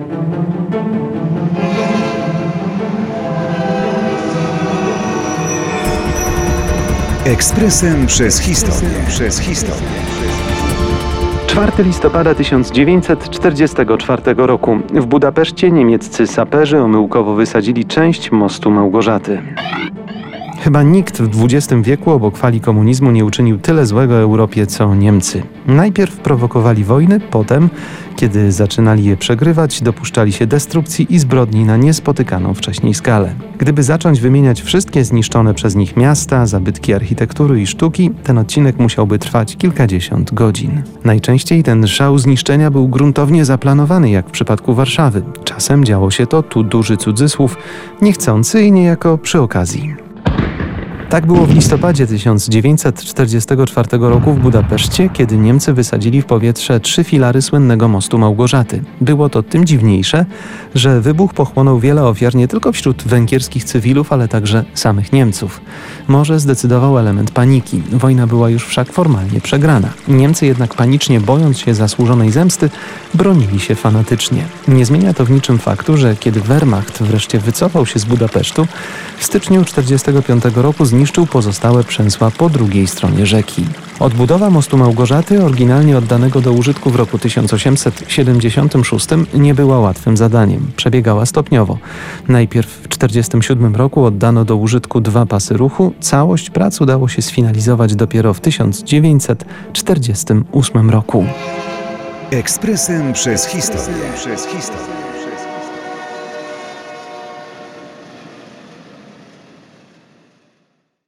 Ekspresem przez historię. 4 listopada 1944 roku. W Budapeszcie niemieccy saperzy omyłkowo wysadzili część mostu Małgorzaty. Chyba nikt w XX wieku obok fali komunizmu nie uczynił tyle złego Europie, co Niemcy. Najpierw prowokowali wojny, potem, kiedy zaczynali je przegrywać, dopuszczali się destrukcji i zbrodni na niespotykaną wcześniej skalę. Gdyby zacząć wymieniać wszystkie zniszczone przez nich miasta, zabytki architektury i sztuki, ten odcinek musiałby trwać kilkadziesiąt godzin. Najczęściej ten szał zniszczenia był gruntownie zaplanowany, jak w przypadku Warszawy. Czasem działo się to, tu duży cudzysłów, niechcący i niejako przy okazji. Tak było w listopadzie 1944 roku w Budapeszcie, kiedy Niemcy wysadzili w powietrze 3 filary słynnego mostu Małgorzaty. Było to tym dziwniejsze, że wybuch pochłonął wiele ofiar nie tylko wśród węgierskich cywilów, ale także samych Niemców. Może zdecydował element paniki. Wojna była już wszak formalnie przegrana. Niemcy jednak panicznie, bojąc się zasłużonej zemsty, bronili się fanatycznie. Nie zmienia to w niczym faktu, że kiedy Wehrmacht wreszcie wycofał się z Budapesztu, w styczniu 1945 roku zniszczył pozostałe przęsła po drugiej stronie rzeki. Odbudowa mostu Małgorzaty, oryginalnie oddanego do użytku w roku 1876, nie była łatwym zadaniem. Przebiegała stopniowo. Najpierw w 1947 roku oddano do użytku 2 pasy ruchu. Całość prac udało się sfinalizować dopiero w 1948 roku. Ekspresem przez historię.